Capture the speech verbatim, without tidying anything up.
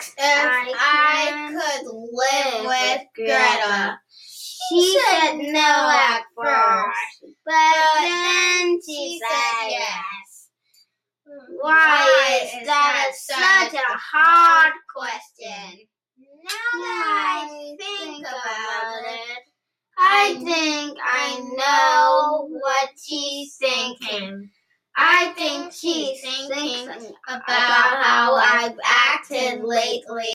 asked if I, I could live with Greta. She said no at first, but then she said yes. Why is that such a hard question? Now that I think about it, I think I know what she's thinking. I think she's thinking about how I've acted lately.